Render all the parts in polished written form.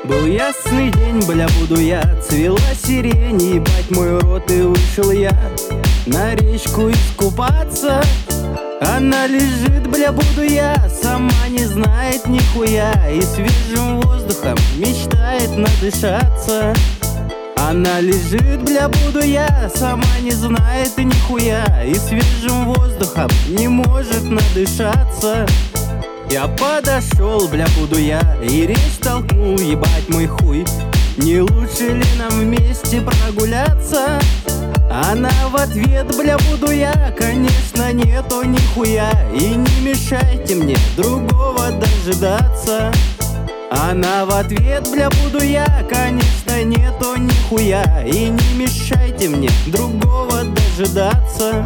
Был ясный день, бля, буду я, цвела сирень, ебать мой рот, и вышел я на речку искупаться. Она лежит, бля, буду я, сама не знает нихуя, и свежим воздухом мечтает надышаться. Она лежит, бля, буду я, сама не знает и нихуя, и свежим воздухом не может надышаться. Я подошел, бля, буду я, и речь толкнул, ебать мой хуй. Не лучше ли нам вместе прогуляться? Она в ответ, бля, буду я, конечно, нету нихуя, и не мешайте мне другого дожидаться. Она в ответ, бля, буду я, конечно, нету нихуя, и не мешайте мне другого дожидаться.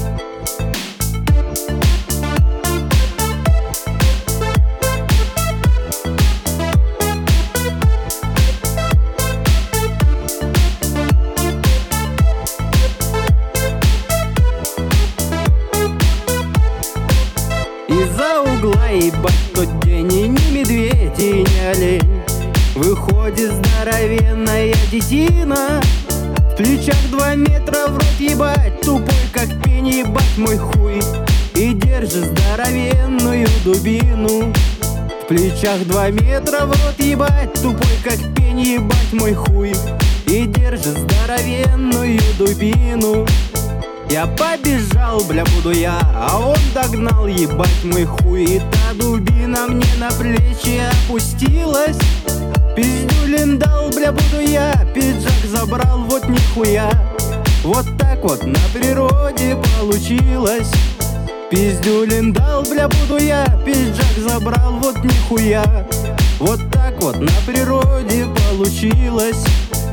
Из-за угла, ебать, тот день и не медведь, и не олень. Выходит здоровенная детина, в плечах 2 метра, в рот ебать, тупой как пень, ебать мой хуй, и держит здоровенную дубину. В плечах 2 метра, в рот ебать, тупой как пень, ебать мой хуй, и держит здоровенную дубину. Я побежал, бля, буду я, а он догнал, ебать мой хуй, и та дубина мне на плечи опустилась. Пиздюлин дал, бля, буду я, пиджак забрал, вот нихуя. Вот так вот на природе получилось. Пиздюлин дал, бля, буду я, пиджак забрал, вот нихуя. Вот так вот на природе получилось.